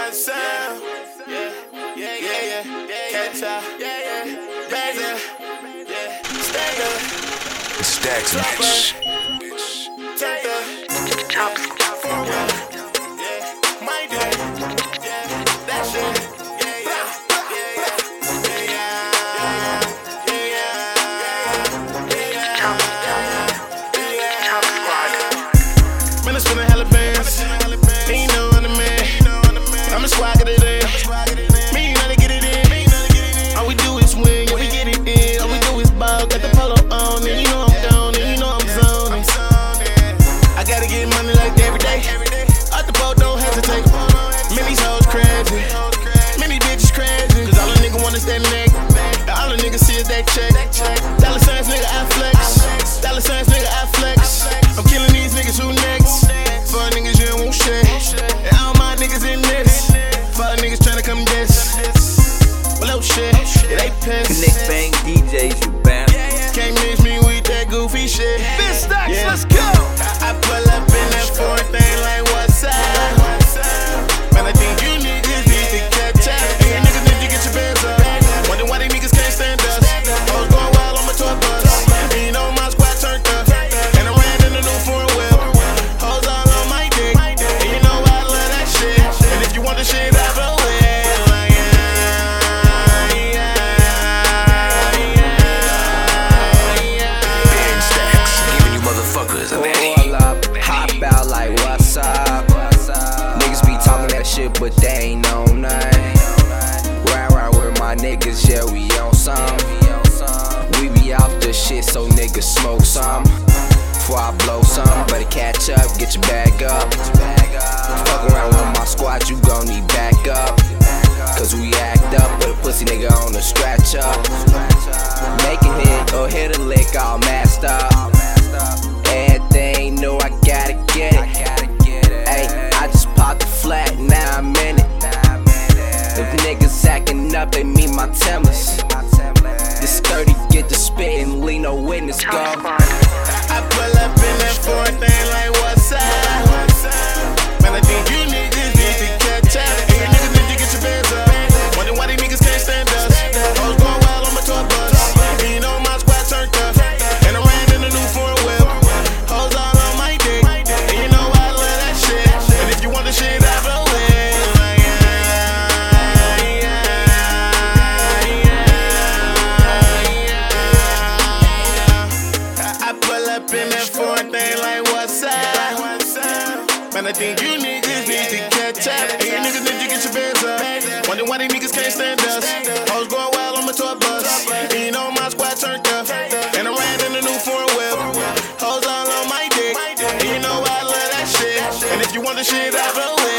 one sound. Yeah. Catch up. Bags up. Stay up. Stacks, bitch. Take up. My day. That shit. Man, I'm spinning hella bands. Ain't no other man. I'm a swagger today. Me, you know to get it in. All we do is win, yeah, we get it in. All we do is ball, got the polo on, and you know I'm gone, and you know I'm zoning. I gotta get money like every day. Up the boat, don't hesitate. Many hoes crazy. Many bitches crazy. Cause all a nigga want is that neck. All a nigga see is that check. Dollar signs, nigga, I flex. Dollar signs, nigga, I flex. I'm killing these niggas who next. Fuck niggas, you don't want shit. And all my niggas in this. Fuck niggas tryna come this. Well, oh shit, it ain't piss. Connect Bang DJs, you bound. Can't miss me with that goofy shit. Big Stacks, Yeah. let's go. I pull up in that foreign thing like what's up? Man, I think you niggas need to catch up. And you niggas need to get your bands up. Wonder why they niggas can't stand us. I was going wild on my tour bus. And you know my squad turned up. And I ran in the new foreign whip. Hoes all on my dick. And you know I love that shit. And if you want the shit, I blow it. Big stacks, giving you motherfuckers a daddy. Pull up, hop out like what's up. Niggas be talking that shit, but they ain't know nothing. Round with my niggas, yeah, we on some. We be off the shit, so niggas smoke some. Before I blow some, better catch up, get your bag up. Fuck around with my squad, you gon' need back up. Cause we act up, put a pussy nigga on the scratch up. Make it hit or hit a lick all masked up. Everything new, I gotta get it. Ayy, I just popped the flat, now I'm in it. If niggas acting up, they mean my Timbers. This 30 get the spit and leave no witness, go. I pull up in that foreign thing like what's up? Man, I think you niggas need to catch up. And you niggas need to get your bands up. Wonder why these niggas can't stand us. I was going wild on my tour bus. And you know my squad turned up. And I ran in the new foreign whip. Hoes all on my dick. And you know I love that shit. And if you want the shit, I blow it. I pull up in that foreign thing like what's up? Man, I think you niggas need to catch up. And you niggas need to get your bands up. Wonder why these niggas can't stand us. I was going wild on my tour bus. And you know my squad turned up. And I ran in the new foreign whip. Hoes all on my dick. And you know I love that shit. And if you want the shit, I blow it.